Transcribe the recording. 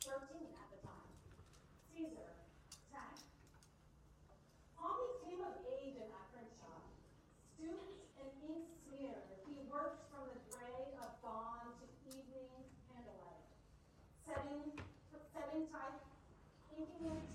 13 at the time. Caesar, 10. Tommy came of age in that print shop. Stooped and ink smeared, he worked from the gray of dawn to evening candlelight. Setting type, inking